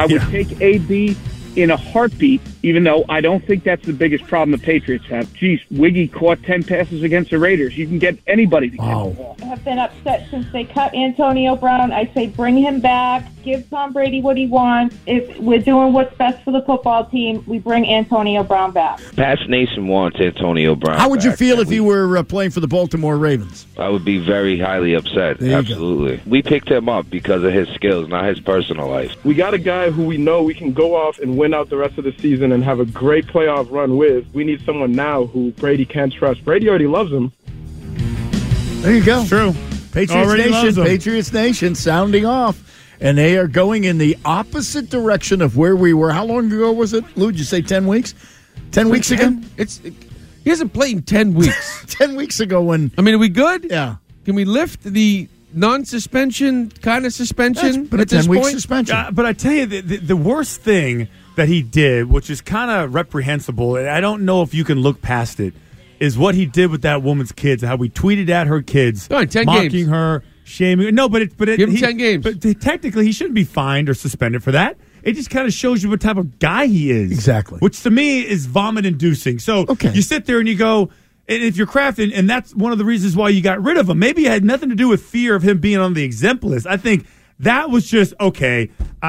I would take AB in a heartbeat, even though I don't think that's the biggest problem the Patriots have. Geez, Wiggy caught 10 passes against the Raiders. You can get anybody to get the ball. I have been upset since they cut Antonio Brown. I say bring him back. Give Tom Brady what he wants. If we're doing what's best for the football team, we bring Antonio Brown back. Pats Nation wants Antonio Brown. How would you feel if you were playing for the Baltimore Ravens? I would be very highly upset. Absolutely. We picked him up because of his skills, not his personal life. We got a guy who we know we can go off and win out the rest of the season and have a great playoff run with. We need someone now who Brady can trust. Brady already loves him. There you go. It's true. Patriots Nation sounding off. And they are going in the opposite direction of where we were. How long ago was it, Lou? Did you say 10 weeks? 10 weeks ago? He hasn't played in 10 weeks. 10 weeks ago when... I mean, are we good? Yeah. Can we lift the non-suspension kind of suspension but at this 10-week point? suspension. But I tell you, the worst thing that he did, which is kind of reprehensible, and I don't know if you can look past it, is what he did with that woman's kids, how we tweeted at her kids, mocking her, shaming her. No, but give him 10 games. But technically, he shouldn't be fined or suspended for that. It just kind of shows you what type of guy he is. Exactly. Which to me is vomit-inducing. So you sit there and you go, and if you're Kraft, and that's one of the reasons why you got rid of him, maybe it had nothing to do with fear of him being on the exempt list. I think that was just, okay,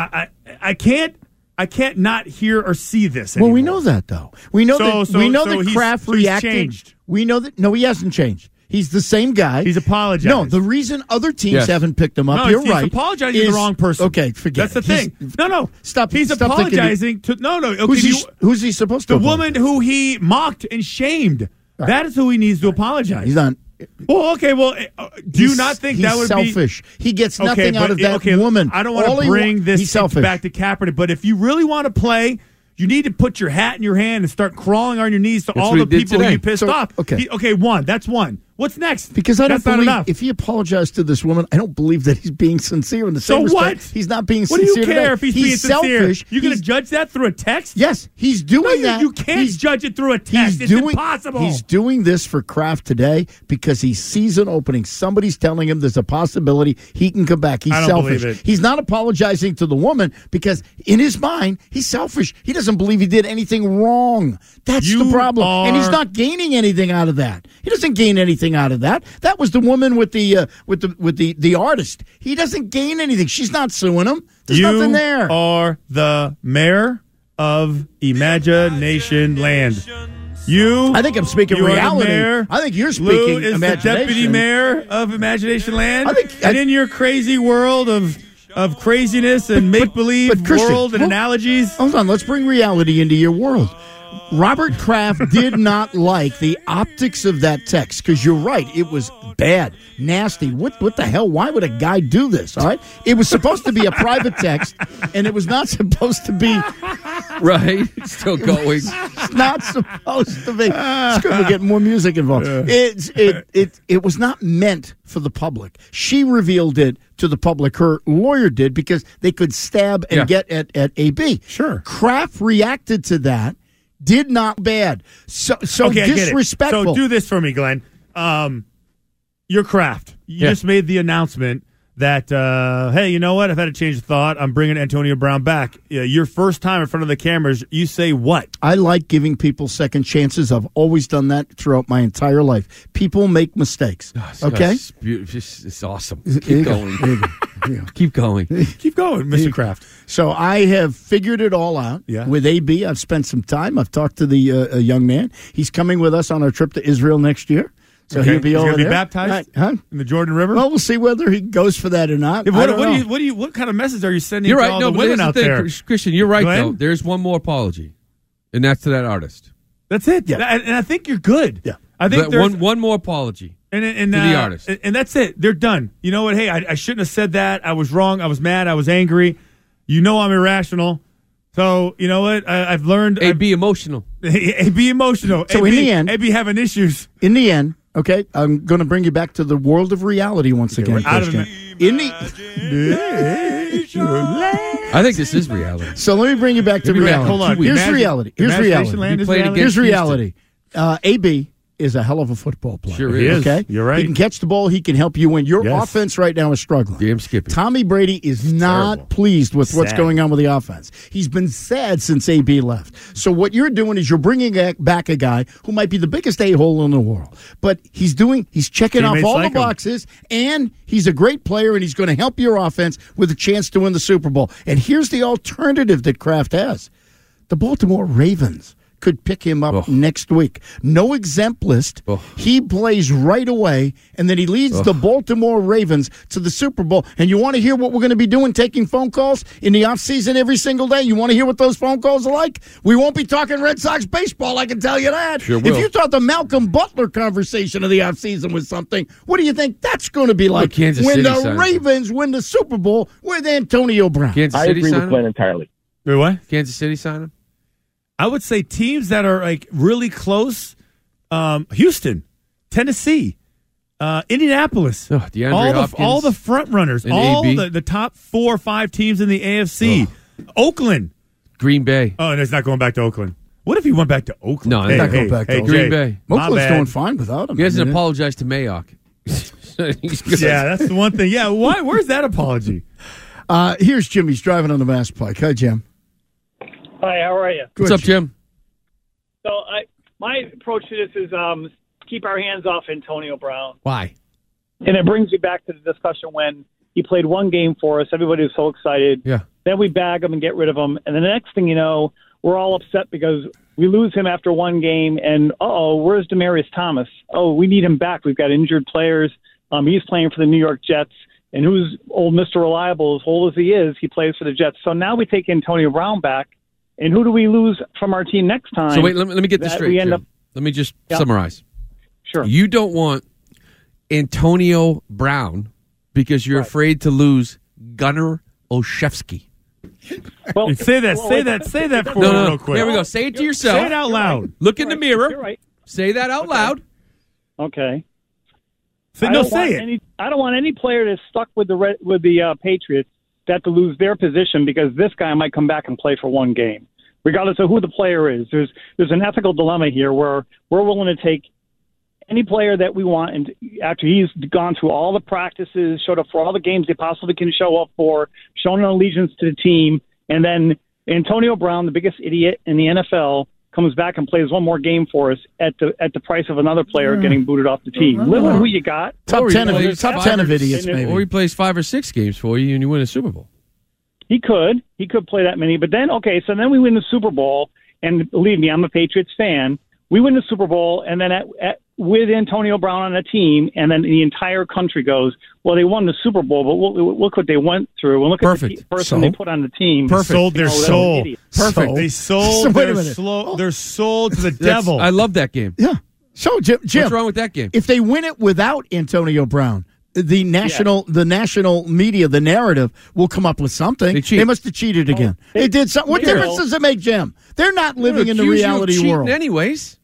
I can't not hear or see this anymore. Well, we know that, though. We know that Kraft reacted. Changed. We know that, no, he hasn't changed. He's the same guy. He's apologized. No, the reason other teams haven't picked him up, you're right. He's apologizing to the wrong person. Okay, forget That's the thing. No. Stop. He's apologizing to... No. Okay, who's he supposed to The woman who he mocked and shamed. Right. That is who he needs to apologize. He's not... Well, okay, do you not think that would selfish. be... He gets nothing out of that woman. I don't want to bring this back to Kaepernick, but if you really want to play... You need to put your hat in your hand and start crawling on your knees to all the people who you pissed off. Okay, one. That's one. What's next? Because I don't believe enough. If he apologized to this woman, I don't believe that he's being sincere in the same respect. What? He's not being sincere. What do you care if he's being sincere? Selfish. You're going to judge that through a text? Yes, he's doing that. You can't judge it through a text. It's impossible. He's doing this for Kraft today because he's season opening. Somebody's telling him there's a possibility he can come back. He's selfish. Believe it. He's not apologizing to the woman because in his mind, he's selfish. He doesn't believe he did anything wrong. That's the problem. And he's not gaining anything out of that. He doesn't gain anything out of that. That was the woman with the artist. He doesn't gain anything. She's not suing him. There's nothing there. You are the mayor of Imagination Land. I think I'm speaking reality. Mayor. I think you're speaking Lou is imagination. the deputy mayor of Imagination Land. And in your crazy world of craziness and make-believe world and analogies. Hold on, let's bring reality into your world. Robert Kraft did not like the optics of that text because you're right. It was bad, nasty. What the hell? Why would a guy do this? All right. It was supposed to be a private text, and it was not supposed to be. Right. It's still going. It's not supposed to be. It's good to get more music involved. It was not meant for the public. She revealed it to the public. Her lawyer did because they could stab and get at AB. Sure. Kraft reacted to that. Did not bad. So disrespectful. So do this for me, Glenn. You're Kraft. You just made the announcement that, hey, you know what? I've had a change of thought. I'm bringing Antonio Brown back. Your first time in front of the cameras, you say what? I like giving people second chances. I've always done that throughout my entire life. People make mistakes. Okay? It's awesome. Keep going. Keep going. Keep going, Mr. Kraft. So I have figured it all out with AB. I've spent some time. I've talked to the young man. He's coming with us on our trip to Israel next year. So he'll be over there. He's going to be baptized in the Jordan River? Well, we'll see whether he goes for that or not. What kind of message are you sending to all the women out there? Christian, you're right, Glenn? though. There's one more apology, and that's to that artist. That's it. Yeah. And I think you're good. Yeah. I think there's one more apology to the artist. And that's it. They're done. You know what? Hey, I shouldn't have said that. I was wrong. I was mad. I was angry. You know I'm irrational. So, you know what? I've learned. Be emotional. Be emotional. So in the end. AB having issues. In the end. Okay, I'm going to bring you back to the world of reality once again. I think this is reality. So let me bring you back to reality. Hold on. Here's reality. Here's reality. Here's reality. AB is a hell of a football player. Sure is. Okay? You're right. He can catch the ball. He can help you win. Your offense right now is struggling. Damn Skippy. Tommy Brady is not pleased with what's going on with the offense. He's been sad since AB left. So what you're doing is you're bringing back a guy who might be the biggest a-hole in the world. But he's checking off all the boxes, and he's a great player, and he's going to help your offense with a chance to win the Super Bowl. And here's the alternative that Kraft has. The Baltimore Ravens could pick him up next week. No exempt list. He plays right away, and then he leads the Baltimore Ravens to the Super Bowl. And you want to hear what we're going to be doing, taking phone calls in the offseason every single day? You want to hear what those phone calls are like? We won't be talking Red Sox baseball, I can tell you that. Sure will. If you thought the Malcolm Butler conversation of the offseason was something, what do you think that's going to be like when the Ravens win the Super Bowl with Antonio Brown? I agree with Glenn entirely. Wait, what? Kansas City sign him? I would say teams that are like really close: Houston, Tennessee, Indianapolis. All the front runners, all the top 4 or 5 teams in the AFC. Oakland, Green Bay. Oh, and it's not going back to Oakland. What if he went back to Oakland? No, he's not going back to Green Bay. Oakland's doing fine without him. He hasn't apologized to Mayock. Yeah, that's the one thing. Yeah, why? Where's that apology? Here's Jim. He's driving on the Mass Pike. Hi, Jim. Hi, how are you? What's up, Jim? So my approach to this is keep our hands off Antonio Brown. Why? And it brings me back to the discussion when he played one game for us. Everybody was so excited. Yeah. Then we bag him and get rid of him. And then the next thing you know, we're all upset because we lose him after one game. And, where's Demaryius Thomas? Oh, we need him back. We've got injured players. He's playing for the New York Jets. And who's old Mr. Reliable, as old as he is, he plays for the Jets. So now we take Antonio Brown back. And who do we lose from our team next time? So wait, let me get this straight, Jim. Let me just summarize. Sure. You don't want Antonio Brown because you're afraid to lose Gunnar Olszewski. Well, say that for me real quick. Here we go. Say it to yourself. Say it out loud. Look in the mirror. You're right. Say that out loud. Okay. Say it. I don't want any player that's stuck with the Patriots that to lose their position because this guy might come back and play for one game, regardless of who the player is. There's an ethical dilemma here where we're willing to take any player that we want, and after he's gone through all the practices, showed up for all the games they possibly can show up for, shown an allegiance to the team, and then Antonio Brown, the biggest idiot in the NFL, comes back and plays one more game for us at the price of another player getting booted off the team. Live with who you got. Top 10 of idiots, maybe. Or he plays 5 or 6 games for you and you win a Super Bowl. He could play that many. But then, so then we win the Super Bowl, and believe me, I'm a Patriots fan. We win the Super Bowl, and then with Antonio Brown on the team, and then the entire country goes, well, they won the Super Bowl, but look what they went through. And look at the person they put on the team. Perfect. Sold their soul. Perfect. They sold their soul to the devil. I love that game. Yeah. So, Jim, what's wrong with that game? If they win it without Antonio Brown, the national media, the narrative will come up with something. They must have cheated again. They did something. What difference does it make, Jim? They're not living in the reality world. Anyways.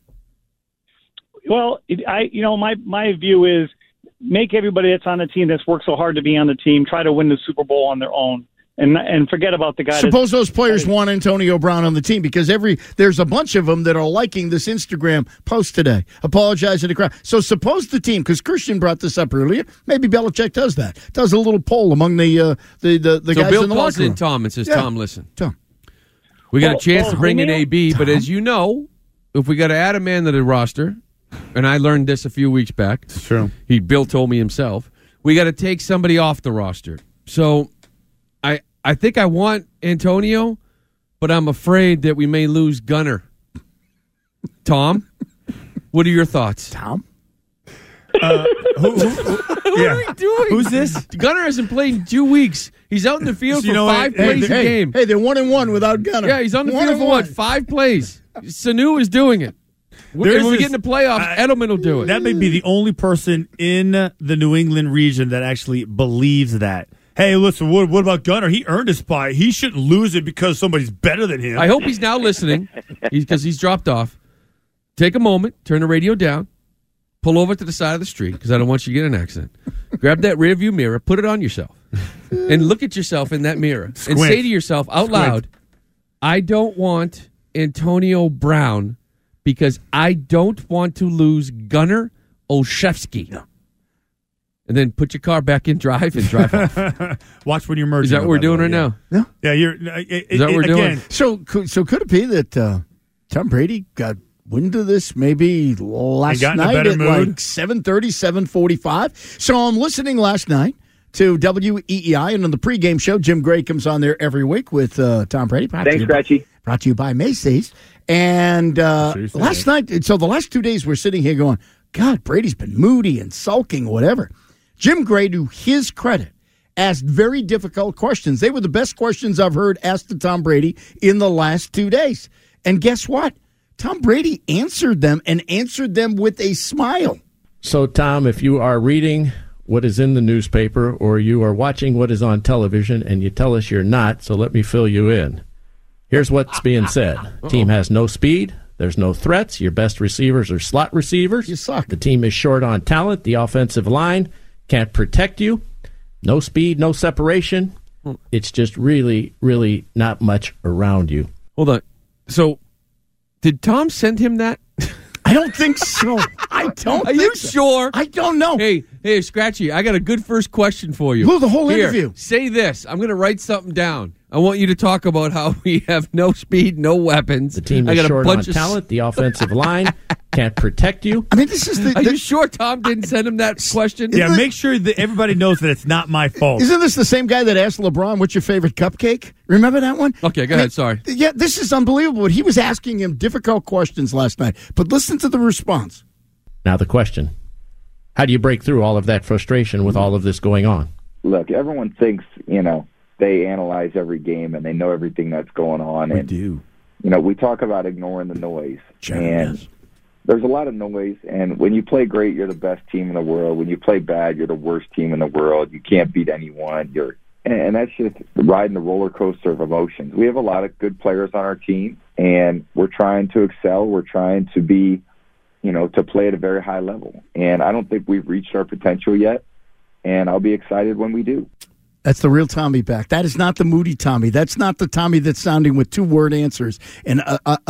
Well, my view is make everybody that's on the team that's worked so hard to be on the team try to win the Super Bowl on their own, and forget about the guy. Suppose those players want Antonio Brown on the team because there's a bunch of them that are liking this Instagram post today, apologizing to the crowd. So suppose the team, because Christian brought this up earlier, maybe Belichick does that, does a little poll among the guys in the locker room. So Bill calls in Tom and says, Tom, listen. Tom. We got a chance to bring in AB, but as you know, if we got to add a man to the roster, and I learned this a few weeks back. It's true. Bill told me himself. We got to take somebody off the roster. So I think I want Antonio, but I'm afraid that we may lose Gunnar. Tom, what are your thoughts? Tom? What are we doing? Who's this? Gunnar hasn't played in 2 weeks. He's out in the field for 5 plays a game. Hey, they're 1-1 without Gunnar. Yeah, he's on the field for 5 plays. Sanu is doing it. When we get in the playoffs, Edelman will do it. That may be the only person in the New England region that actually believes that. Hey, listen, what about Gunnar? He earned a spot. He shouldn't lose it because somebody's better than him. I hope he's now listening because he's dropped off. Take a moment, turn the radio down, pull over to the side of the street because I don't want you to get in an accident. Grab that rear view mirror, put it on yourself, and look at yourself in that mirror and say to yourself out loud, I don't want Antonio Brown because I don't want to lose Gunnar Olszewski. No. And then put your car back in drive and drive off. Watch when you're merging. Is that what we're doing right now? No. Yeah, you're. Is that what we're doing? So could it be that Tom Brady got wind of this maybe last night at like 7:30, 7:45? So I'm listening last night to WEEI, and on the pregame show, Jim Gray comes on there every week with Tom Brady. Thanks, Scratchy. Brought to you by Macy's. And last night, so the last 2 days, we're sitting here going, God, Brady's been moody and sulking, whatever. Jim Gray, to his credit, asked very difficult questions. They were the best questions I've heard asked to Tom Brady in the last 2 days. And guess what? Tom Brady answered them and answered them with a smile. So, Tom, if you are reading what is in the newspaper or you are watching what is on television and you tell us you're not, so let me fill you in. Here's what's being said. Team has no speed. There's no threats. Your best receivers are slot receivers. You suck. The team is short on talent. The offensive line can't protect you. No speed, no separation. It's just really, really not much around you. Hold on. So, did Tom send him that? I don't think so. I don't Are you sure? I don't know. Hey, Scratchy, I got a good first question for you. Well, the whole interview. Say this. I'm going to write something down. I want you to talk about how we have no speed, no weapons. The team is short on talent. The offensive line can't protect you. I mean, this is the... Are you sure Tom didn't send him that question? Yeah, make sure that everybody knows that it's not my fault. Isn't this the same guy that asked LeBron, what's your favorite cupcake? Remember that one? Okay, go ahead. Sorry. Yeah, this is unbelievable. He was asking him difficult questions last night. But listen to the response. Now the question. How do you break through all of that frustration with all of this going on? Look, everyone thinks, they analyze every game and they know everything that's going on. We do. We talk about ignoring the noise. And there's a lot of noise. And when you play great, you're the best team in the world. When you play bad, you're the worst team in the world. You can't beat anyone. And that's just riding the roller coaster of emotions. We have a lot of good players on our team, and we're trying to excel. We're trying to be, to play at a very high level. And I don't think we've reached our potential yet. And I'll be excited when we do. That's the real Tommy back. That is not the moody Tommy. That's not the Tommy that's sounding with 2-word answers and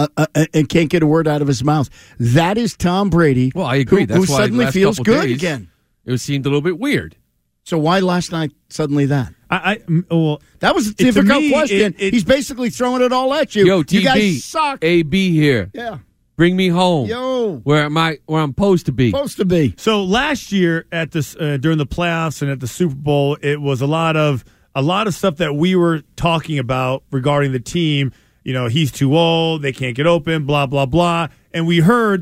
can't get a word out of his mouth. That is Tom Brady. Well, I agree. Who suddenly feels good again. It seemed a little bit weird. So why last night suddenly that? Well, that was a difficult question. He's basically throwing it all at you. Yo, TB, you guys suck. AB here. Yeah. Bring me home. Yo, where I'm supposed to be. So last year at this during the playoffs and at the Super Bowl, it was a lot of stuff that we were talking about regarding the team. He's too old. They can't get open. Blah blah blah. And we heard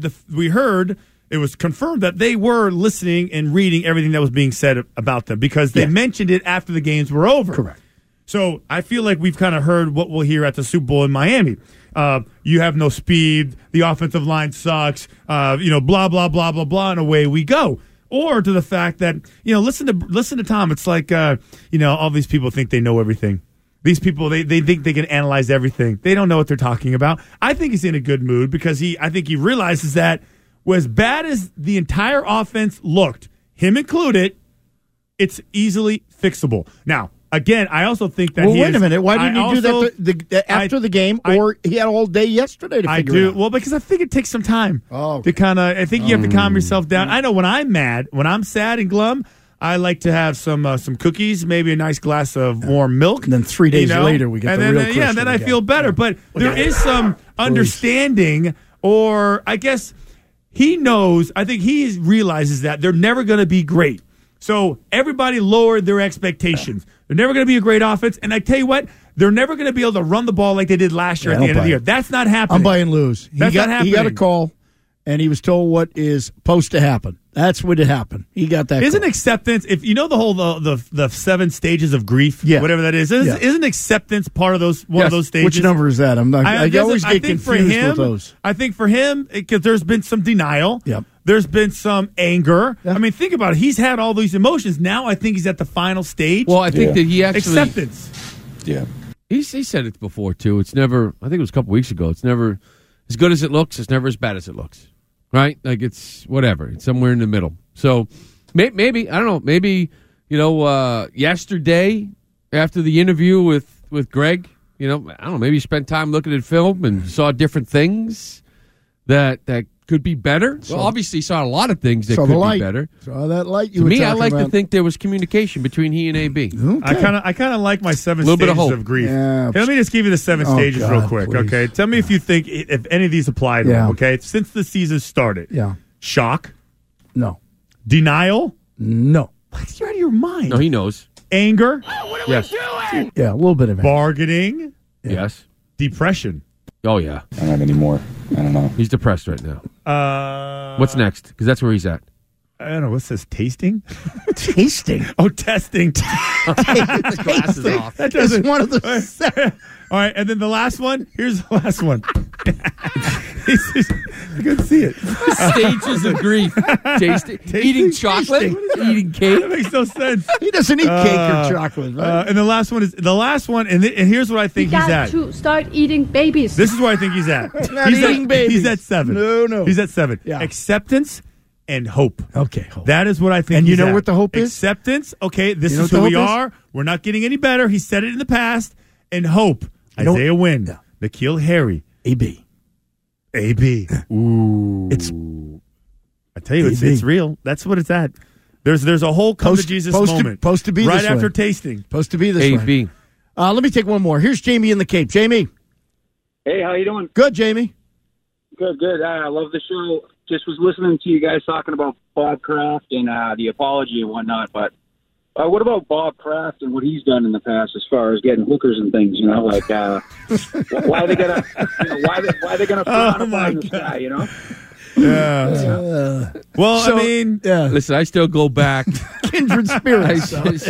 it was confirmed that they were listening and reading everything that was being said about them because they mentioned it after the games were over. Correct. So I feel like we've kind of heard what we'll hear at the Super Bowl in Miami. You have no speed. The offensive line sucks. Blah blah blah blah blah, and away we go. Or to the fact that listen to Tom. It's like all these people think they know everything. These people they think they can analyze everything. They don't know what they're talking about. I think he's in a good mood because I think he realizes that as bad as the entire offense looked, him included, it's easily fixable. Now. Again, I also think that wait a minute. Why didn't you do that after the game, or he had all day yesterday to figure it out? Well, because I think it takes some time to kind of. I think you have to calm yourself down. I know when I'm mad, when I'm sad and glum, I like to have some cookies, maybe a nice glass of warm milk. And then 3 days later, we get the real Christian then I again. feel better. But there is some understanding, or I guess he knows. I think he realizes that they're never going to be great. So everybody lowered their expectations. They're never going to be a great offense. And I tell you what, they're never going to be able to run the ball like they did last year at the end of the year. That's not happening. I'm buying lose. That's not happening. He got a call, and he was told what is supposed to happen. That's what happened. He got that Isn't call. acceptance, if you know the whole the 7 stages of grief, whatever that is, isn't acceptance part of those one of those stages? Which number is that? I always get confused with those. I think for him, because there's been some denial. Yep. There's been some anger. Yeah. I mean, think about it. He's had all these emotions. Now I think he's at the final stage. Well, I think that he actually... Acceptance. Yeah. He said it before, too. It's never... I think it was a couple weeks ago. It's never as good as it looks. It's never as bad as it looks. Right? Like, it's whatever. It's somewhere in the middle. So, maybe, I don't know, maybe, yesterday, after the interview with Greg, I don't know, maybe you spent time looking at film and saw different things. that could be better. Well, obviously, saw a lot of things that could be better. Saw that light you to were me, talking I like about. to think there was communication between he and AB. Okay. I kind of like my 7 Little bit of stages hope. of grief. Yeah. Okay, let me just give you the 7 stages God, real quick. please. Okay, tell me if you think if any of these apply to him. Okay, since the season started. Yeah. Shock. No. Denial. No. What? You're out of your mind. No, he knows. Anger. Yes. Yeah, a little bit of it. Bargaining. Yes. Depression. Oh, yeah. I don't have any more. I don't know. He's depressed right now. What's next? Because that's where he's at. I don't know. What's this? Tasting? Tasting. Oh, testing. Glasses off. That doesn't. It's one of the All right, and then the last one. Here's the last one. I couldn't see it. Stages of grief. Tasting. Eating chocolate. Eating cake. That makes no sense. He doesn't eat cake or chocolate, right? And the last one, and here's what I think he's at. To start eating babies. This is where I think he's at. Not eating babies. He's at 7. No. He's at 7. Yeah. Acceptance and hope. Okay. Hope. That is what I think. And he's you know at. what the hope is? Acceptance. Okay, this You know is what who the we hope is? are. We're not getting any better. He said it in the past. And hope. know Isaiah Wynn. Yeah. N'Keal Harry. AB. Ooh. I tell you, it's real. That's what it's at. There's a whole come to Jesus moment. Supposed to be right this after way. tasting. Supposed to be this AB. way. Let me take one more. Here's Jamie in the Cape. Jamie. Hey, how you doing? Good, Jamie. Good. I love the show. Just was listening to you guys talking about Bob Kraft and the apology and whatnot. But what about Bob Kraft and what he's done in the past as far as getting hookers and things? You know, like why are they gonna frown upon this guy? You know. Yeah. Well, So, I mean, Listen, I still go back. Kindred spirits.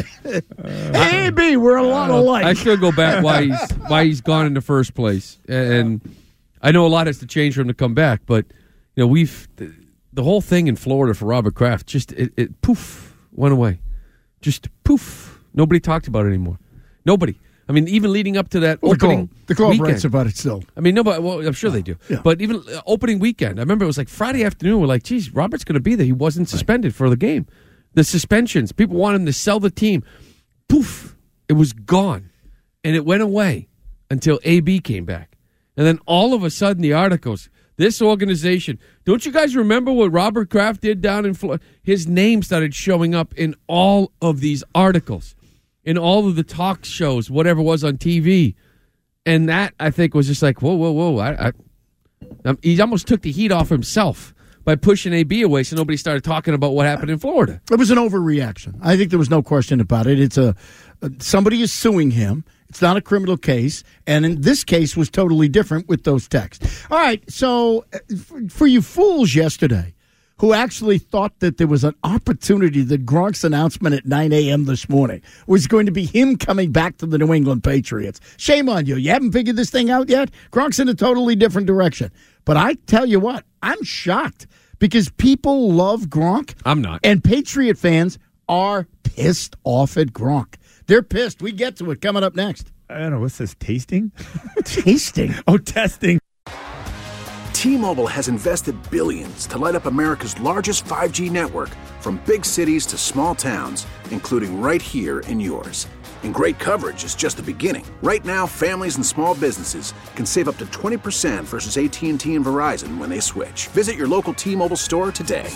AB, we're a lot alike. I still go back why he's gone in the first place, and I know a lot has to change for him to come back. But you know, the whole thing in Florida for Robert Kraft just it poof went away, just poof. Nobody talked about it anymore. Nobody. I mean, even leading up to that opening the Globe weekend. writes about it still. I mean, nobody. Well, I'm sure they do. Yeah. But even opening weekend, I remember it was like Friday afternoon. We're like, geez, Robert's going to be there. He wasn't suspended for the game. The suspensions. People wanted him to sell the team. Poof. It was gone. And it went away until AB came back. And then all of a sudden, the articles, this organization, don't you guys remember what Robert Kraft did down in Florida? His name started showing up in all of these articles, in all of the talk shows, whatever was on TV. And that, I think, was just like, whoa. He almost took the heat off himself by pushing AB away so nobody started talking about what happened in Florida. It was an overreaction. I think there was no question about it. It's somebody is suing him. It's not a criminal case. And in this case was totally different with those texts. All right, so for you fools yesterday who actually thought that there was an opportunity that Gronk's announcement at 9 a.m. this morning was going to be him coming back to the New England Patriots. Shame on you. You haven't figured this thing out yet? Gronk's in a totally different direction. But I tell you what, I'm shocked because people love Gronk. I'm not. And Patriot fans are pissed off at Gronk. They're pissed. We get to it coming up next. I don't know. What's this? Tasting? Tasting? Oh, testing. T-Mobile has invested billions to light up America's largest 5G network, from big cities to small towns, including right here in yours. And great coverage is just the beginning. Right now, families and small businesses can save up to 20% versus AT&T and Verizon when they switch. Visit your local T-Mobile store today.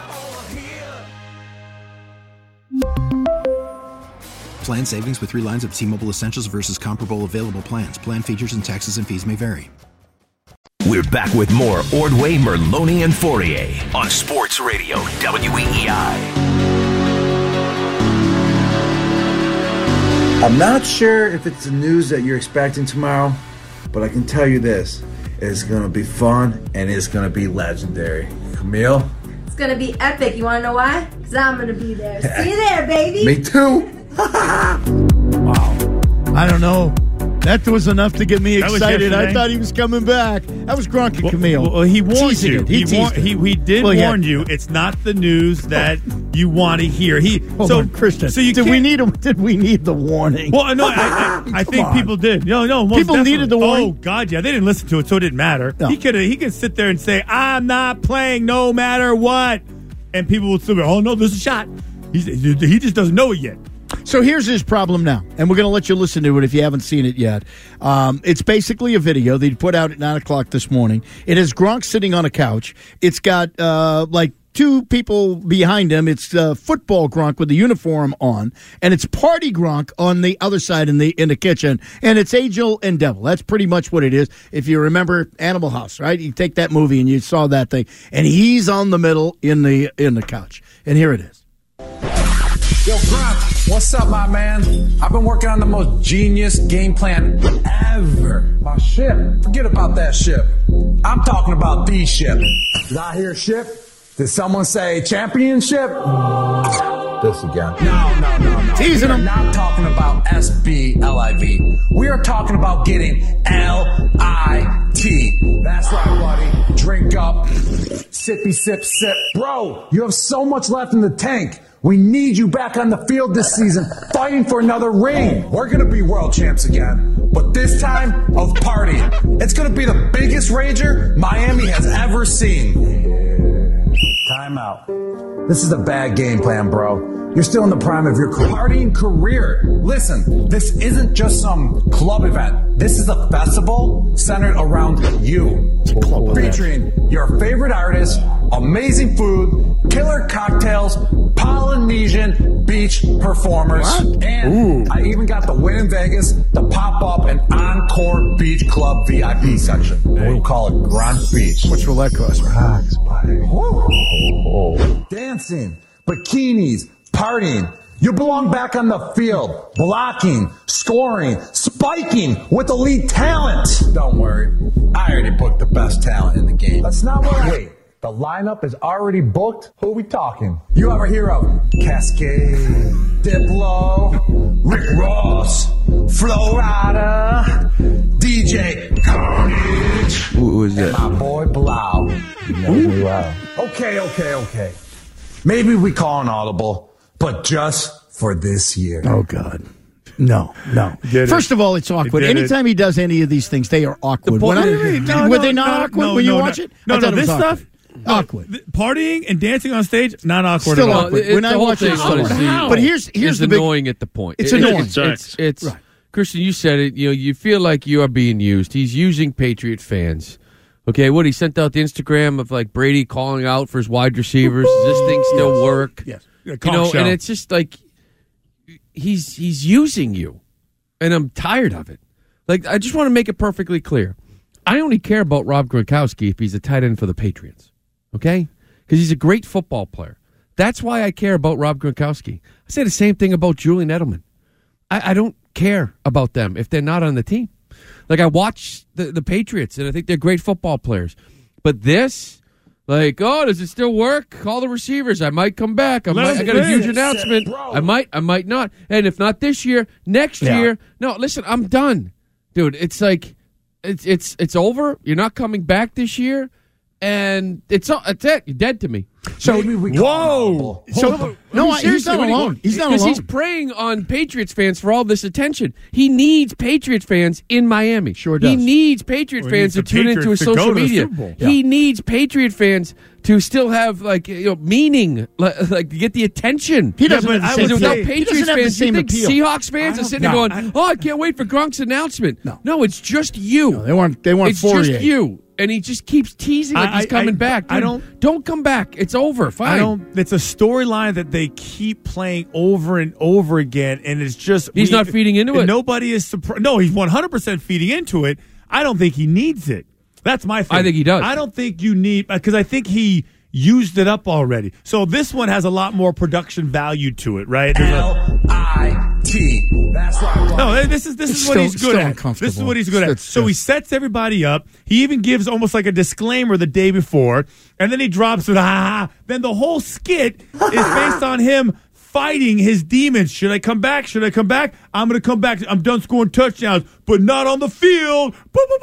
Plan savings with 3 lines of T-Mobile Essentials versus comparable available plans. Plan features and taxes and fees may vary. We're back with more Ordway, Merloni, and Fourier on Sports Radio WEEI. I'm not sure if it's the news that you're expecting tomorrow, but I can tell you this. It's going to be fun, and it's going to be legendary. Camille? It's going to be epic. You want to know why? Because I'm going to be there. See you there, baby. Me too. Wow. I don't know. That was enough to get me excited. I thought he was coming back. That was Gronk and Camille. Well, he warned you. He did warn you. It's not the news that you want to hear. Hold on, Christian. So you did we need the warning? Well, no, I think people did. No, most people definitely. needed the warning. Oh God, yeah, they didn't listen to it, so it didn't matter. No. He could sit there and say, "I'm not playing, no matter what," and people would still be, "Oh no, there's a shot." He just doesn't know it yet. So here's his problem now, and we're going to let you listen to it if you haven't seen it yet. It's basically a video that he put out at 9 o'clock this morning. It has Gronk sitting on a couch. It's got like two people behind him. It's football Gronk with the uniform on, and it's party Gronk on the other side in the kitchen, and it's Angel and Devil. That's pretty much what it is. If you remember Animal House, right? You take that movie and you saw that thing, and he's on the middle in the couch, and here it is. Yo, Gronk, what's up, my man? I've been working on the most genius game plan ever. My ship? Forget about that ship. I'm talking about the ship. Did I hear ship? Did someone say championship? This again. No. Teasing him. We're not talking about SBLIV. We are talking about getting LIT. That's right, buddy. Drink up. Sippy, sip, sip. Bro, you have so much left in the tank. We need you back on the field this season, fighting for another ring. We're going to be world champs again, but this time of partying. It's going to be the biggest rager Miami has ever seen. Time out. This is a bad game plan, bro. You're still in the prime of your partying career. Listen, this isn't just some club event. This is a festival centered around you. Featuring your favorite artists, amazing food, killer cocktails, Polynesian beach performers, and I even got the Win in Vegas to pop up an Encore Beach Club VIP section. We'll call it Grand Beach. Much will that cost? Relax, buddy. Dancing, bikinis, partying. You belong back on the field, blocking, scoring, spiking with elite talent. Don't worry, I already booked the best talent in the game. That's not what Wait, the lineup is already booked? Who are we talking? You ever hear of Cascade, Diplo, Rick Ross, Flo Rida, DJ Carnage? Who is that? And my boy Blau. Okay. Maybe we call an audible, but just for this year. Oh, God. No. First of all, it's awkward. Anytime he does any of these things, they are awkward. Were they not awkward when you watch it? No, this stuff, awkward. Partying and dancing on stage, not awkward Still at all. awkward. When I watch it, but here's the big... annoying at the point. It's annoying. It's right. Christian, you said it. You feel like you are being used. He's using Patriot fans. Okay, what he sent out the Instagram of like Brady calling out for his wide receivers. Does this thing still work? Yes. And it's just like he's using you, and I'm tired of it. Like, I just want to make it perfectly clear. I only care about Rob Gronkowski if he's a tight end for the Patriots. Okay, because he's a great football player. That's why I care about Rob Gronkowski. I say the same thing about Julian Edelman. I don't care about them if they're not on the team. Like, I watch the Patriots, and I think they're great football players. But this, like, does it still work? Call the receivers. I might come back. I got a huge announcement. I might not. And if not this year, next year. No, listen, I'm done. Dude, it's like, it's over. You're not coming back this year. And it's it. You're dead to me. So, whoa. So, no, he's not alone. He's not alone. Because he's preying on Patriots fans for all this attention. He needs Patriots fans in Miami. Sure does. He needs Patriot fans to tune into his social media. He needs Patriot fans to still have meaning, like to get the attention. He doesn't have the same without appeal. Patriots fans, you think appeal. Seahawks fans are sitting there going, I can't wait for Gronk's announcement. No, it's just you. No, they want it's just you. And he just keeps teasing like he's coming back. Dude, don't come back. It's over. Fine. It's a storyline that they keep playing over and over again, and it's just he's not feeding into it. Nobody is surprised. No, he's 100% feeding into it. I don't think he needs it. That's my thing. I think he does. I don't think you need, because I think he used it up already. So this one has a lot more production value to it, right? L-I-T. That's right. No, this is what he's good at. This is what he's good at. So he sets everybody up. He even gives almost like a disclaimer the day before, and then he drops it. Then the whole skit is based on him fighting his demons. Should I come back? Should I come back? I'm going to come back. I'm done scoring touchdowns, but not on the field.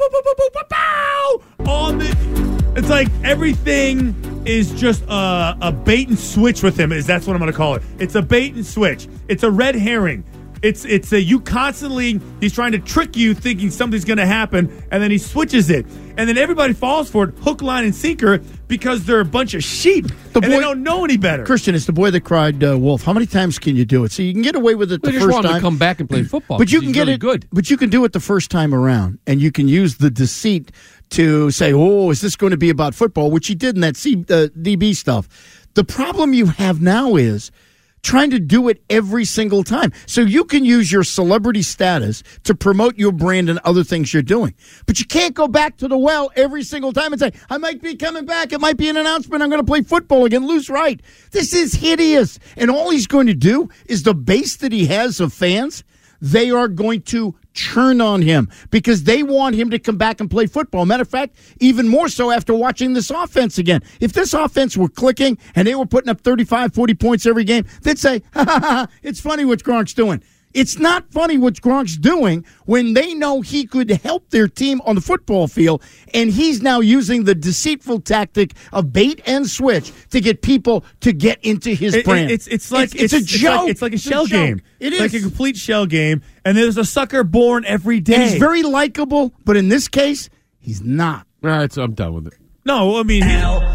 It's like everything is just a bait and switch with him. That's what I'm going to call it. It's a bait and switch. It's a red herring. It's you constantly, he's trying to trick you thinking something's going to happen, and then he switches it. And then everybody falls for it, hook, line, and sinker, because they're a bunch of sheep, and they don't know any better. Christian, it's the boy that cried wolf. How many times can you do it? So you can get away with it the first time. To come back and play football. But you can get really it good. But you can do it the first time around, and you can use the deceit to say, "Oh, is this going to be about football?" Which he did in that DB stuff. The problem you have now is trying to do it every single time. So you can use your celebrity status to promote your brand and other things you're doing. But you can't go back to the well every single time and say, I might be coming back. It might be an announcement. I'm going to play football again. Lose right. This is hideous. And all he's going to do is the base that he has of fans, they are going to churn on him because they want him to come back and play football. Matter of fact, even more so after watching this offense again. If this offense were clicking and they were putting up 35, 40 points every game, they'd say, ha, ha, ha, it's funny what Gronk's doing. It's not funny what Gronk's doing when they know he could help their team on the football field, and he's now using the deceitful tactic of bait and switch to get people to get into his brand. It's a joke. It's like a shell game. It is like a complete shell game, and there's a sucker born every day. And he's very likable, but in this case, he's not. All right, so I'm done with it. No, I mean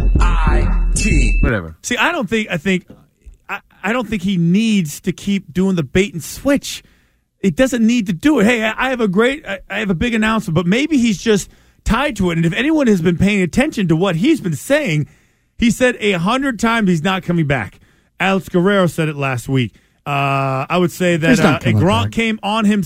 L-I-T. Whatever. See, I don't think he needs to keep doing the bait and switch. It doesn't need to do it. Hey, I have a big announcement, but maybe he's just tied to it. And if anyone has been paying attention to what he's been saying, he said 100 times he's not coming back. Alex Guerrero said it last week. I would say that Gronk came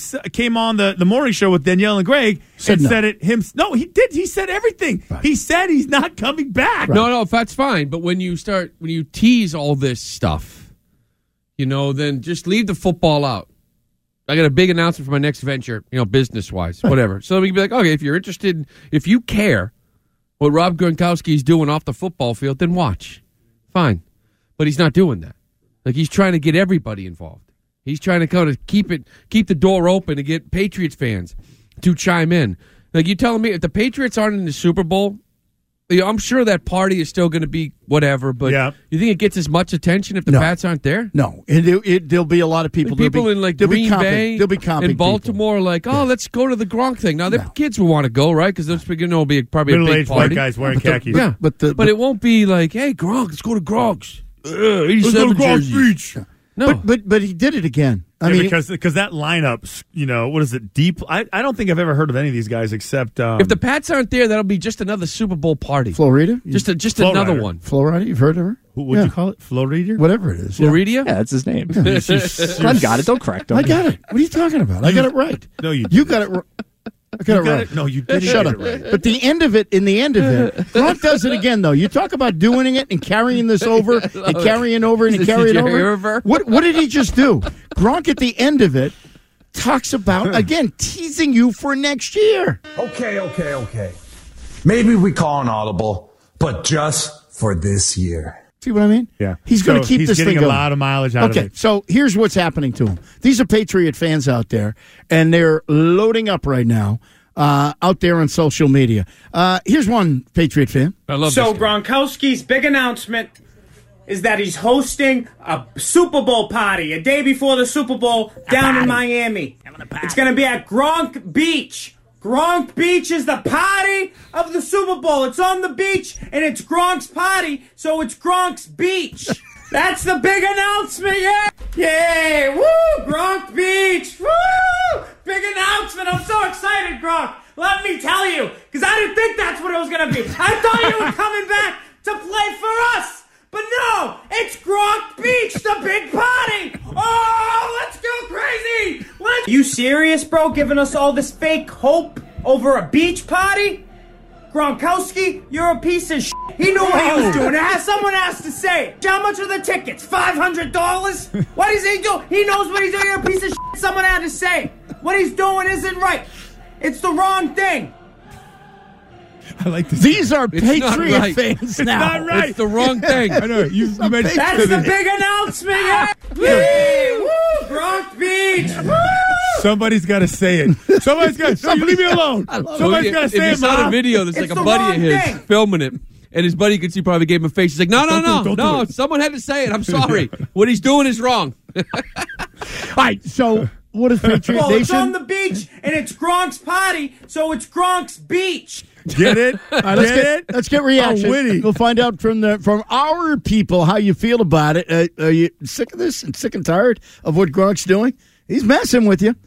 on the morning show with Danielle and Greg said it him. No, he did. He said everything. Right. He said he's not coming back. Right. No, that's fine. But when you tease all this stuff, then just leave the football out. I got a big announcement for my next venture, business-wise, whatever. So we can be like, okay, if you're interested, if you care what Rob Gronkowski is doing off the football field, then watch. Fine. But he's not doing that. Like, he's trying to get everybody involved. He's trying to kind of keep the door open to get Patriots fans to chime in. Like, you telling me if the Patriots aren't in the Super Bowl, I'm sure that party is still going to be whatever, but you think it gets as much attention if the Pats aren't there? No. There'll be a lot of people. People in like Green Bay and Baltimore like, let's go to the Gronk thing. Now, the kids will want to go, right? Because those will be probably a big middle-aged party. white guys wearing khakis. But it won't be like, hey, Gronk, let's go to Gronk's. 87 let's go to Gronk's Beach. No. But he did it again. I mean, because that lineup, what is it? Deep. I don't think I've ever heard of any of these guys except if the Pats aren't there, that'll be just another Super Bowl party. Florida, just another one. Florida, you've heard of her? What'd you call it? Florida, whatever it is. Florida. Yeah, that's his name. I've got it. Don't correct him. I got it. What are you talking about? I got it right. No, you got it. I got it right. No, you didn't. Shut up. Right. But in the end of it, Gronk does it again, though. You talk about doing it and carrying this over and carrying over and carrying over. What did he just do? Gronk at the end of it talks about, again, teasing you for next year. Okay. Maybe we call an audible, but just for this year. See what I mean? Yeah. He's going to keep this thing going. He's getting a lot of mileage out of it. Okay, so here's what's happening to him. These are Patriot fans out there, and they're loading up right now out there on social media. Here's one Patriot fan. I love so Gronkowski's big announcement is that he's hosting a Super Bowl party a day before the Super Bowl down in Miami. It's going to be at Gronk Beach. Gronk Beach is the party of the Super Bowl. It's on the beach, and it's Gronk's party, so it's Gronk's Beach. That's the big announcement, yeah! Yay! Woo! Gronk Beach! Woo! Big announcement! I'm so excited, Gronk! Let me tell you, because I didn't think that's what it was going to be. I thought you were coming back to play for us! But no, it's Gronk Beach, the big party! Oh, let's go crazy! You serious, bro? Giving us all this fake hope over a beach party? Gronkowski, you're a piece of shit. He knew what he was doing. Someone has to say it. How much are the tickets? $500? What is he doing? He knows what he's doing. You're a piece of shit. Someone had to say it. What he's doing isn't right. It's the wrong thing. I like this. These are Patriot fans now. It's not right. It's the wrong thing. I know. You mentioned that's the big announcement. Yeah. Woo! Gronk Beach. Woo! Somebody's got to say it. Somebody's got to leave me alone. Somebody's got to say it. If you saw the video, there's like a buddy of his filming it. And his buddy could see probably gave him a face. He's like, no. Someone had to say it. I'm sorry. What he's doing is wrong. All right. So What is Patriot Well, Nation? it's on the beach, and it's Gronk's party, so it's Gronk's beach. Get it? All right, let's get reaction. Oh, witty. We'll find out from our people how you feel about it. Are you sick of this and sick and tired of what Gronk's doing? He's messing with you.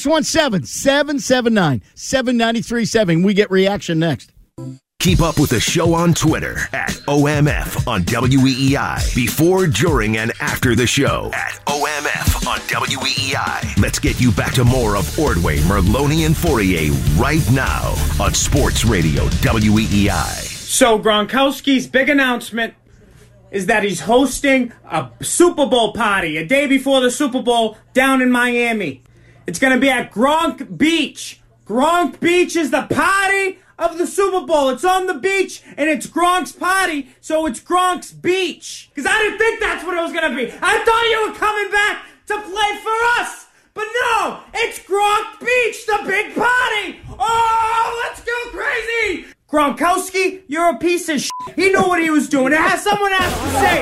617-779-7937. We get reaction next. Keep up with the show on Twitter at OMF on WEEI. Before, during, and after the show at OMF on WEEI. Let's get you back to more of Ordway, Merloni, and Fourier right now on Sports Radio WEEI. So Gronkowski's big announcement is that he's hosting a Super Bowl party a day before the Super Bowl down in Miami. It's going to be at Gronk Beach. Gronk Beach is the party of the Super Bowl. It's on the beach, and it's Gronk's party, so it's Gronk's beach. Because I didn't think that's what it was going to be. I thought you were coming back to play for us. But no, it's Gronk Beach, the big party. Oh, let's go crazy. Gronkowski, you're a piece of shit. He knew what he was doing. Someone has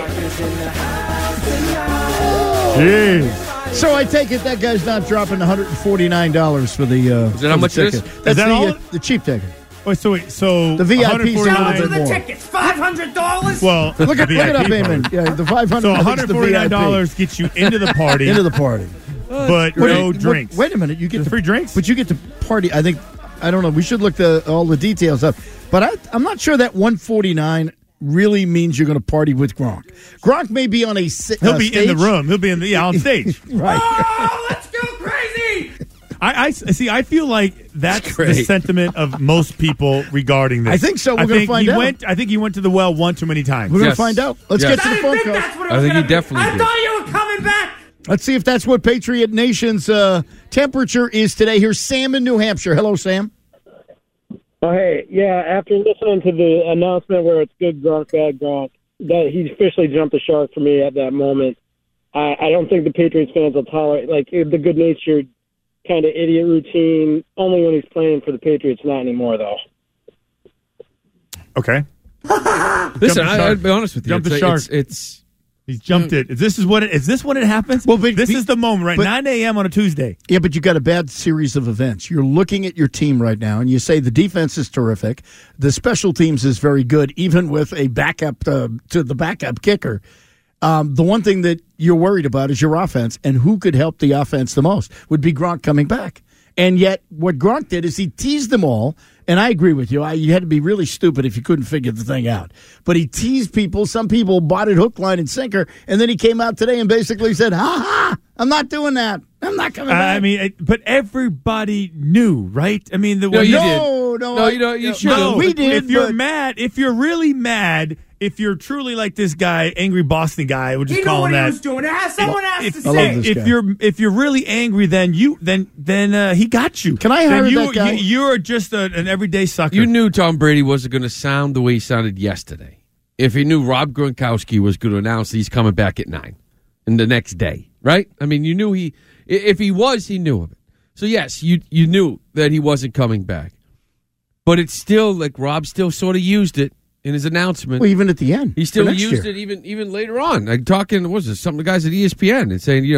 to say. Jeez. So I take it that guy's not dropping $149 for the Is that how much it is? That's all? The cheap ticket. Wait, so the VIP How much are the more. tickets? $500? Well, Look the it up, VIP Eamon. part. Yeah, the $500. So $149 gets you into the party. Into the party. But no drinks. Wait a minute. You get free drinks? But you get to party. I don't know. We should look all the details up. But I'm not sure that $149 really means you're going to party with Gronk. Gronk may be on He'll be stage. in the room. He'll be on stage. Right. Oh, let's go crazy. I see. I feel like that's the sentiment of most people regarding this. I think so. We're going to find out. I think he went to the well one too many times. We're going to find out. Let's get to the phone call. I think he definitely I did. thought you were coming back. Let's see if that's what Patriot Nation's temperature is today. Here's Sam in New Hampshire. Hello, Sam. Oh, hey, yeah, after listening to the announcement where it's good Gronk, bad Gronk, that he officially jumped the shark for me at that moment. I don't think the Patriots fans will tolerate, the good-natured kind of idiot routine, only when he's playing for the Patriots, not anymore, though. Okay. Listen, I'll be honest with you. Jump the shark. He's jumped it. Is this when it happens? Well, this is the moment, right? 9 a.m. on a Tuesday. Yeah, but you got a bad series of events. You're looking at your team right now, and you say the defense is terrific. The special teams is very good, even with a backup to the backup kicker. The one thing that you're worried about is your offense, and who could help the offense the most would be Gronk coming back. And yet, what Gronk did is he teased them all, and I agree with you. You had to be really stupid if you couldn't figure the thing out. But he teased people. Some people bought it hook, line, and sinker, and then he came out today and basically said, ha, I'm not doing that. I'm not coming back. I mean, but everybody knew, right? I mean, you did. You should. No, we did. If you're mad, if you're really mad, if you're truly like this guy, angry Boston guy, we'll just call him that. He knew what he was doing. Someone has to say. If you're really angry, then he got you. Can I hire that guy? You're just an everyday sucker. You knew Tom Brady wasn't going to sound the way he sounded yesterday. If he knew Rob Gronkowski was going to announce that he's coming back at 9 and the next day, right? I mean, you knew if he was, he knew of it. So yes, you knew that he wasn't coming back. But it's still like Rob still sort of used it in his announcement. Well, even at the end. He still used it even later on. Like talking, what was it, some of the guys at ESPN and saying,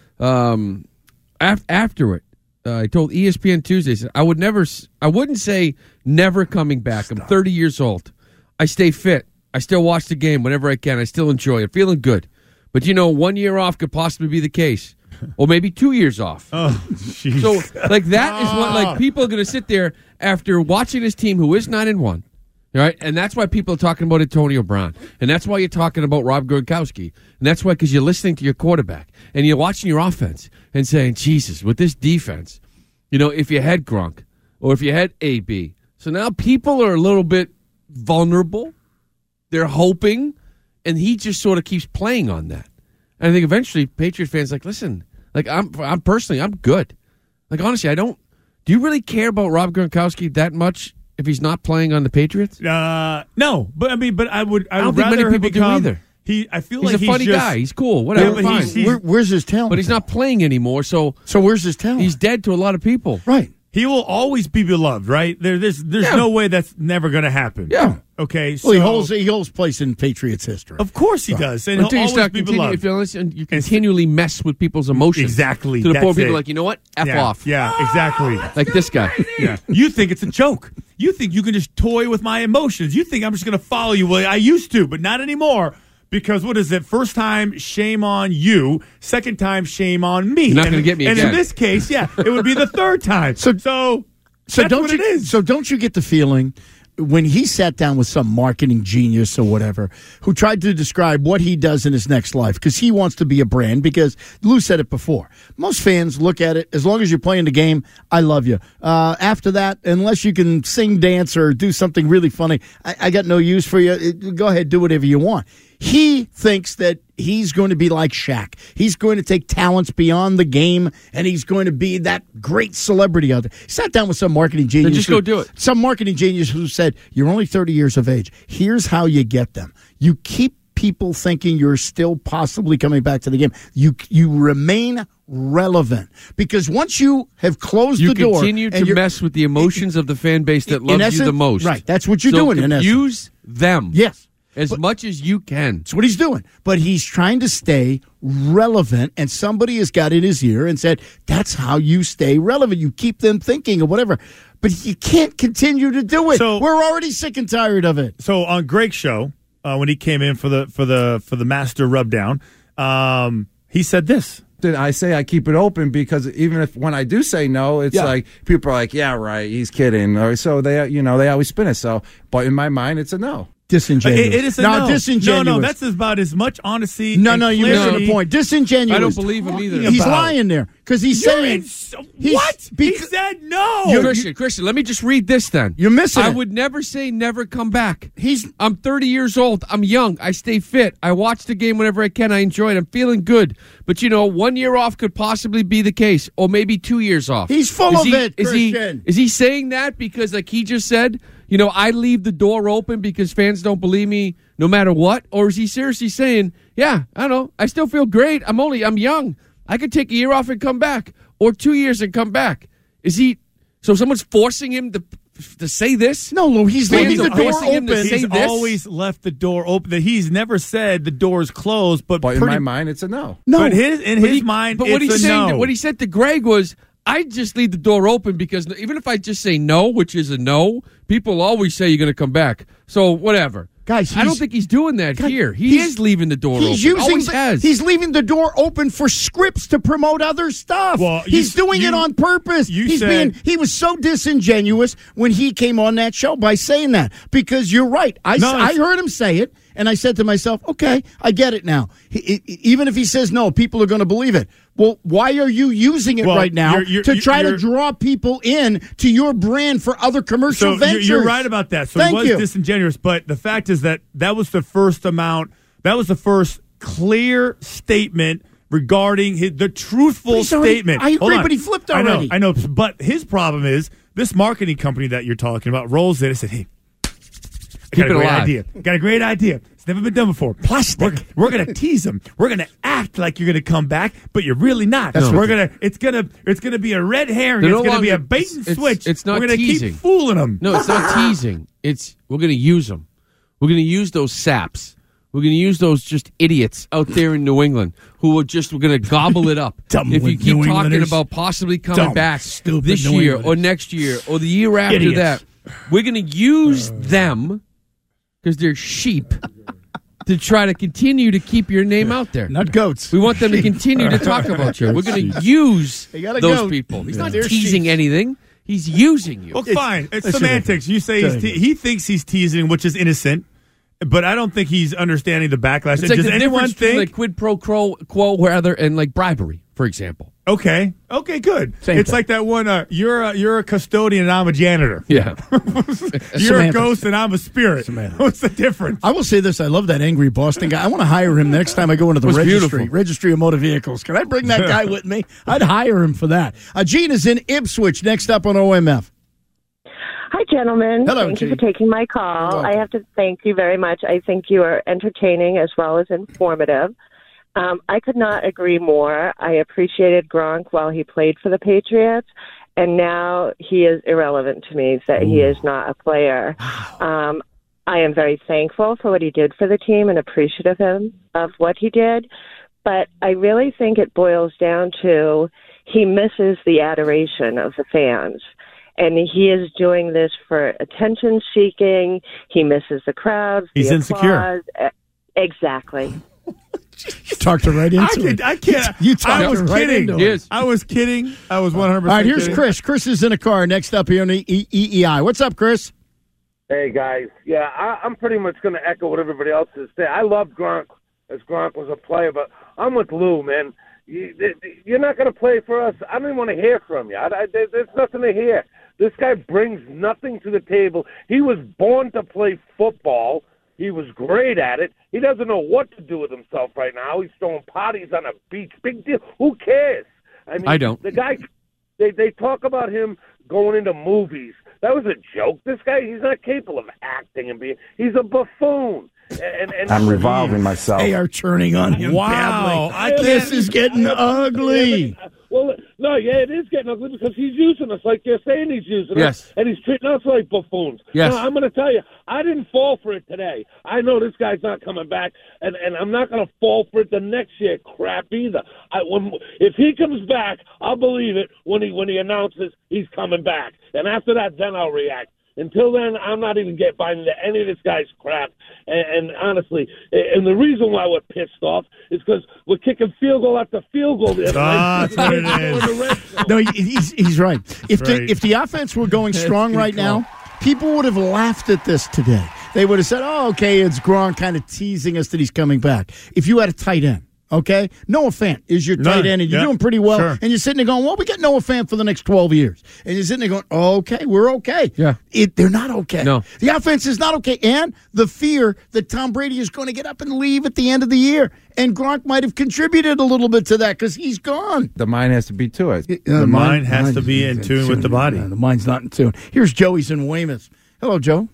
after it, I told ESPN Tuesday, I said, I wouldn't say never coming back. I'm 30 years old. I stay fit. I still watch the game whenever I can. I still enjoy it. Feeling good. But 1 year off could possibly be the case. Or maybe 2 years off. Oh, jeez. So, that is what, people are going to sit there after watching this team who is 9-1. Right? And that's why people are talking about Antonio Brown. And that's why you're talking about Rob Gronkowski. And that's why, because you're listening to your quarterback. And you're watching your offense and saying, Jesus, with this defense, if you had Gronk or if you had AB. So now people are a little bit vulnerable. They're hoping. And he just sort of keeps playing on that. And I think eventually Patriot fans listen, I'm personally, I'm good. Honestly, do you really care about Rob Gronkowski that much if he's not playing on the Patriots? No, but I would don't think rather many people do either. I feel he's like a funny guy. He's cool. Whatever. Yeah, fine. where's his talent? But he's not playing anymore. So where's his talent? He's dead to a lot of people. Right. he will always be beloved, right? There's no way that's never going to happen. Yeah. Okay. Well, he holds place in Patriots history. Of course he does, and Until he'll you always start be beloved. if you continually mess with people's emotions. Exactly. To the point That's where people it. are like, you know what? F Yeah. off. Yeah, exactly. Like this guy. Yeah. You think it's a joke. You think you can just toy with my emotions. You think I'm just going to follow you. Well, I used to, but not anymore. Because what is it? First time, shame on you. Second time, shame on me. You're not going to get me and again. in this case, yeah, it would be the third time. So that's don't what you, it is. So don't you get the feeling when he sat down with some marketing genius or whatever who tried to describe what he does in his next life because he wants to be a brand, because Lou said it before. Most fans look at it, as long as you're playing the game, I love you. After that, unless you can sing, dance, or do something really funny, I got no use for you. Go ahead, do whatever you want. He thinks that he's going to be like Shaq. He's going to take talents beyond the game, and he's going to be that great celebrity out there. He sat down with some marketing genius. Then just go do it. Some marketing genius who said, you're only 30 years of age. Here's how you get them. You keep people thinking you're still possibly coming back to the game. You remain relevant, because once you have closed the door, you continue to mess with the emotions of the fan base that loves you the most. Right, that's what you're doing. Confuse them. Yes. As much as you can. That's what he's doing. But he's trying to stay relevant, and somebody has got in his ear and said, that's how you stay relevant. You keep them thinking or whatever. But you can't continue to do it. So, we're already sick and tired of it. So on Greg's show, when he came in for the Master Rubdown, he said this. I say I keep it open because even if when I do say no, it's like people are like, yeah, right, he's kidding. Or so they always spin it. So, but in my mind, it's a no. Disingenuous. It is a no. Disingenuous. No, that's about as much honesty. No, and you're missing the point. Disingenuous. I don't believe him either. He's lying there because he's saying what? He said no. Christian, let me just read this then. You're missing I it. would never say never come back. I'm 30 years old. I'm young. I stay fit. I watch the game whenever I can. I enjoy it. I'm feeling good. But 1 year off could possibly be the case, or maybe 2 years off. He's full of it, Christian. Is he saying that because, like he just said, I leave the door open because fans don't believe me no matter what? Or is he seriously saying, yeah, I don't know, I still feel great. I'm young. I could take a year off and come back, or 2 years and come back. So someone's forcing him to say this? No, Lou, he's leaving the door open. He's always left the door open. He's never said the door is closed, but in my mind, it's a no. No, but in his mind, it's a no. What he said to Greg was, I just leave the door open because even if I just say no, which is a no, people always say you're going to come back. So whatever. Guys, I don't think he's doing that here. He is leaving the door open. He's leaving the door open for scripts to promote other stuff. Well, he's doing it on purpose. He was so disingenuous when he came on that show by saying that, because you're right. I heard him say it, and I said to myself, okay, I get it now. Even if he says no, people are going to believe it. Well, why are you using it right now to try to draw people in to your brand for other commercial ventures? You're right about that. So he was disingenuous, but the fact is that was the first clear statement regarding the truthful statement. I agree, but he flipped already. I know, but his problem is this marketing company that you're talking about rolls in and said, hey, I got a great idea. Got a great idea. It's never been done before. Plastic. We're gonna tease them. We're gonna act like you're gonna come back, but you're really not. It's gonna be a red herring. It's gonna be a bait and switch. It's not We're gonna teasing. keep fooling them. No, it's not teasing. We're gonna use them. We're gonna use those saps. We're gonna use those just idiots out there in New England who we're gonna gobble it up. If you keep talking about possibly coming back this year or next year or the year after that, we're gonna use them because they're sheep. To try to continue to keep your name out there. Not goats. We want them to continue to talk about you. We're going to use those people. He's not teasing anything. He's using you. Well, fine. It's semantics. You say he thinks he's teasing, which is innocent, but I don't think he's understanding the backlash. It's like does the anyone difference between think like quid pro quo rather and like bribery, for example. Okay, good. It's like that one. You're a custodian and I'm a janitor. Yeah, you're a ghost and I'm a spirit. What's the difference? I will say this: I love that angry Boston guy. I want to hire him next time I go into the registry of motor vehicles. Can I bring that guy with me? I'd hire him for that. Gene is in Ipswich. Next up on OMF. Hi, gentlemen. Hello, Thank you for taking my call. I have to thank you very much. I think you are entertaining as well as informative. I could not agree more. I appreciated Gronk while he played for the Patriots, and now he is irrelevant to me, that he is not a player. I am very thankful for what he did for the team and appreciative of what he did, but I really think it boils down to he misses the adoration of the fans. And he is doing this for attention-seeking. He misses the crowds. He's insecure. Exactly. You talked her right into it. I can't. I was kidding. Yes. I was kidding. I was 100% All right, here's kidding. Chris. Chris is in a car next up here on the EEI. What's up, Chris? Hey, guys. Yeah, I'm pretty much going to echo what everybody else is saying. I love Gronk as Gronk was a player, but I'm with Lou, man. You're not going to play for us. I don't even want to hear from you. There's nothing to hear. This guy brings nothing to the table. He was born to play football. He was great at it. He doesn't know what to do with himself right now. He's throwing parties on a beach. Big deal. Who cares? I mean, I don't. The guy, they talk about him going into movies. That was a joke. This guy, he's not capable of acting and being. He's a buffoon. And I'm revolving myself. They are turning on him badly. This is getting ugly. Well, no, it is getting ugly because he's using us like they're saying he's using Yes. us, and he's treating us like buffoons. Yes. No, I'm going to tell you, I didn't fall for it today. I know this guy's not coming back, and I'm not going to fall for it the next year crap either. If he comes back, I'll believe it when he announces he's coming back, and after that, then I'll react. Until then, I'm not even buying into any of this guy's crap. And honestly, and the reason why we're pissed off is because we're kicking field goal after field goal. That's what it is. No, he's right. If the offense were going strong right now, people would have laughed at this today. They would have said, oh, okay, it's Gronk kind of teasing us that he's coming back. If you had a tight end, okay? Noah Fant is your tight end, and you're doing pretty well. Sure. And you're sitting there going, well, we got Noah Fant for the next 12 years. And you're sitting there going, okay, we're okay. Yeah. They're not okay. No. The offense is not okay. And the fear that Tom Brady is going to get up and leave at the end of the year. And Gronk might have contributed a little bit to that because he's gone. The mind has to be to it. The mind has to be in tune with the body. The mind's not in tune. Here's Joey's in Weymouth. Hello, Joe.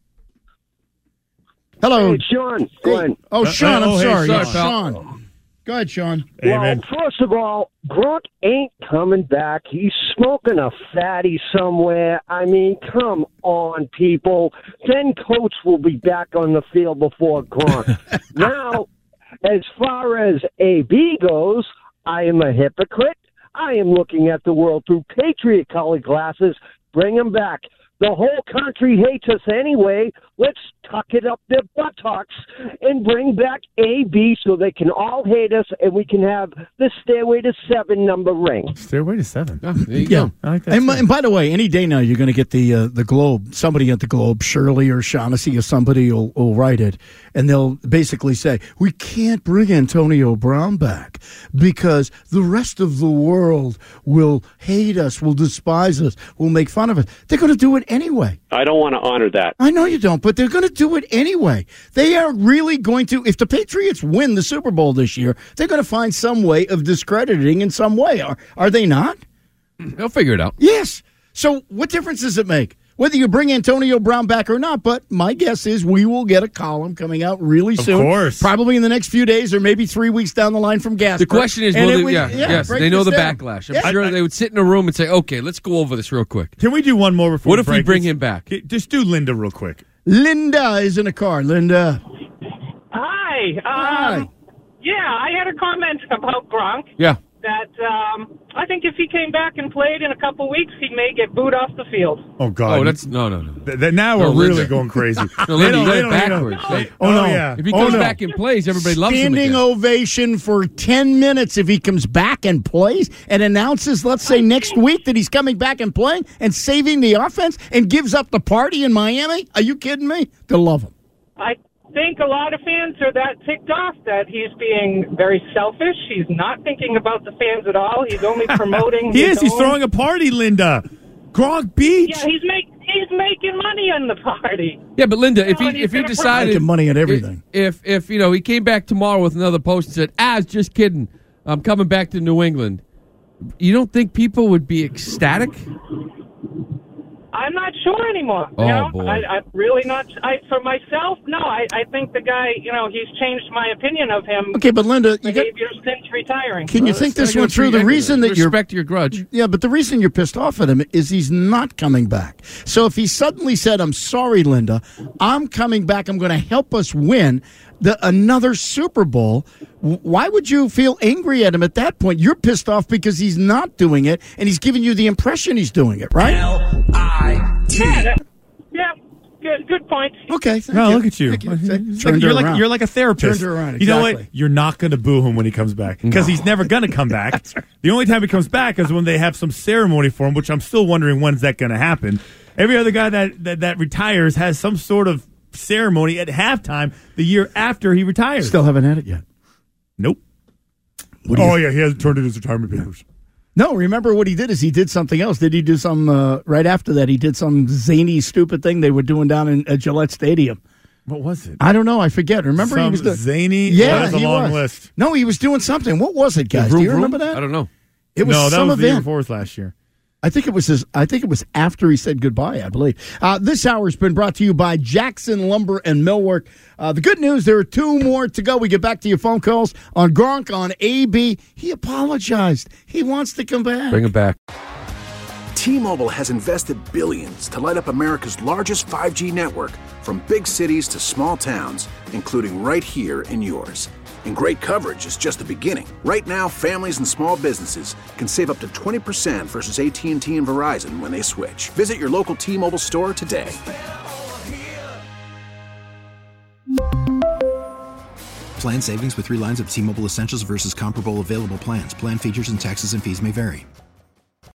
Hello. Hey, Sean. Glenn. Oh, Sean, I'm sorry. Hey, Yeah, Sean. Go ahead, Sean. Well, first of all, Gronk ain't coming back. He's smoking a fatty somewhere. I mean, come on, people. 10 Coates will be back on the field before Gronk. Now, as far as AB goes, I am a hypocrite. I am looking at the world through Patriot colored glasses. Bring him back. The whole country hates us anyway. Let's tuck it up their buttocks and bring back AB so they can all hate us and we can have the Stairway to 7 number ring. Stairway to 7. Oh, there you go. I like that. And by the way, any day now you're going to get the Globe. Somebody at the Globe, Shirley or Shaughnessy or somebody will write it, and they'll basically say, we can't bring Antonio Brown back because the rest of the world will hate us, will despise us, will make fun of us. They're going to do it anyway. I don't want to honor that. I know you don't, but they're going to do it anyway. They are really going to, if the Patriots win the Super Bowl this year, they're going to find some way of discrediting in some way. Are they not? They'll figure it out. Yes. So what difference does it make? Whether you bring Antonio Brown back or not, but my guess is we will get a column coming out really soon. Of course. Probably in the next few days or maybe 3 weeks down the line from Gasper. The question is, yes, they know the backlash. I'm sure they would sit in a room and say, okay, let's go over this real quick. Can we do one more before What if we bring him back? Just do Linda real quick. Linda is in a car. Linda. Hi. Hi. Yeah, I had a comment about Gronk. Yeah. That I think if he came back and played in a couple weeks, he may get booed off the field. Oh, God. Oh, that's no. Now we're really going crazy. No, Linda, you got it backwards. No. Yeah. If he comes back and plays, everybody loves him Standing again. ovation for 10 minutes if he comes back and plays and announces, let's say, next week that he's coming back and playing and saving the offense and gives up the party in Miami. Are you kidding me? They'll love him. I think a lot of fans are that ticked off that he's being very selfish. He's not thinking about the fans at all. He's only promoting He his is. He's own. throwing a party, Linda. Gronk Beach. Yeah, he's making money on the party. Yeah, but Linda, if and he he's gonna decided Making money on everything. if he came back tomorrow with another post and said, just kidding, I'm coming back to New England, you don't think people would be ecstatic? I'm not sure anymore. Oh, boy. I'm really not. For myself, no. I think the guy, he's changed my opinion of him. Okay, but Linda, behavior since retiring. Can you think this one through? The reason that you respect your grudge. Yeah, but the reason you're pissed off at him is he's not coming back. So if he suddenly said, "I'm sorry, Linda, I'm coming back. I'm going to help us win another Super Bowl," why would you feel angry at him at that point? You're pissed off because he's not doing it, and he's giving you the impression he's doing it, right? L-I-T. Yeah. Good point. Okay. No, look at you. You're like a therapist. Turned her around. You know exactly. what? You're not going to boo him when he comes back because he's never going to come back. Right. The only time he comes back is when they have some ceremony for him, which I'm still wondering when's that going to happen. Every other guy that retires has some sort of ceremony at halftime the year after he retires. Still haven't had it yet. Nope. He hasn't turned in his retirement papers. No, remember what he did is he did something else. Did he do some, right after that, he did some zany, stupid thing they were doing down at Gillette Stadium. What was it? I don't know. I forget. Remember he was zany? Yeah, that was a long list. No, he was doing something. What was it, guys? Do you remember that? I don't know. It was that some was the year event. before last year. I think it was after he said goodbye, I believe. This hour has been brought to you by Jackson Lumber and Millwork. The good news, there are 2 more to go. We get back to your phone calls on Gronk, on AB. He apologized. He wants to come back. Bring him back. T-Mobile has invested billions to light up America's largest 5G network, from big cities to small towns, including right here in yours. And great coverage is just the beginning. Right now, families and small businesses can save up to 20% versus AT&T and Verizon when they switch. Visit your local T-Mobile store today. Plan savings with 3 lines of T-Mobile Essentials versus comparable available plans. Plan features and taxes and fees may vary.